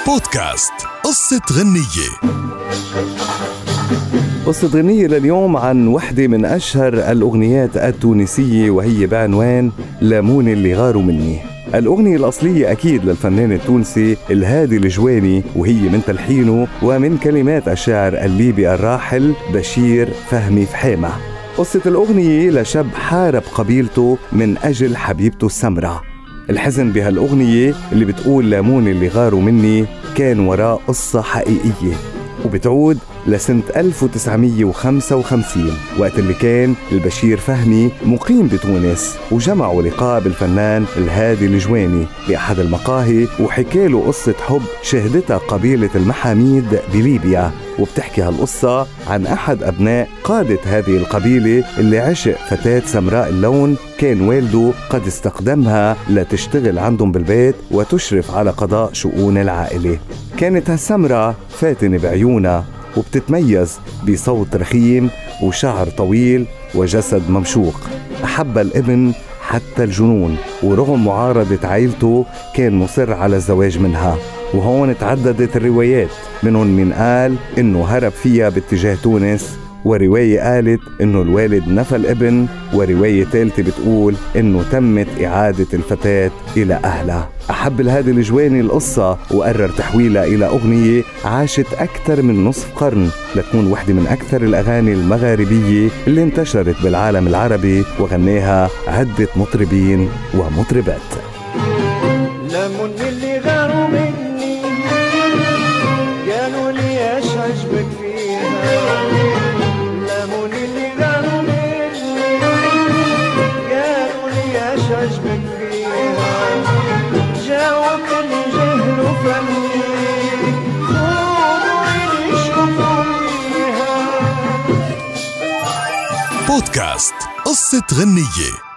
بودكاست قصة غنية. قصة غنية لليوم عن وحدة من أشهر الأغنيات التونسية، وهي بعنوان لامون اللي غاروا مني. الأغنية الأصلية أكيد للفنان التونسي الهادي الجواني، وهي من تلحينه ومن كلمات الشاعر الليبي الراحل بشير فهمي فحامة. قصة الأغنية لشاب حارب قبيلته من أجل حبيبته السمراء. الحزن بهالأغنية اللي بتقول لامون اللي غاروا مني كان وراء قصة حقيقية، وبتعود لسنة 1955 وقت اللي كان البشير فهمي مقيم بتونس، وجمعوا لقاء بالفنان الهادي الجواني بأحد المقاهي، وحكاله قصة حب شهدتها قبيلة المحاميد بليبيا. وبتحكي هالقصة عن أحد أبناء قادة هذه القبيلة اللي عشق فتاة سمراء اللون، كان والده قد استخدمها لتشتغل عندهم بالبيت وتشرف على قضاء شؤون العائلة. كانت هالسمراء فاتنة بعيونها، وبتتميز بصوت رخيم وشعر طويل وجسد ممشوق. أحب الابن حتى الجنون، ورغم معارضة عائلته كان مصر على الزواج منها. وهون تعددت الروايات، منهم من قال إنه هرب فيها باتجاه تونس، ورواية قالت إنه الوالد نفى الابن، ورواية ثالثة بتقول إنه تمت إعادة الفتاة إلى أهلها. أحب الهادي الجواني القصة وقرر تحويلها إلى أغنية عاشت أكثر من نصف قرن لتكون واحدة من أكثر الأغاني المغاربية اللي انتشرت بالعالم العربي، وغناها عدة مطربين ومطربات. لامون اللي غاروا مني قالوا لي ايش عجبك فيها، لامون اللي غاروا مني قالوا لي ايش عجبك فيها، جاوبت اللي جهلوا فني قولوا لي شوفوا فيها. بودكاست قصة غنية.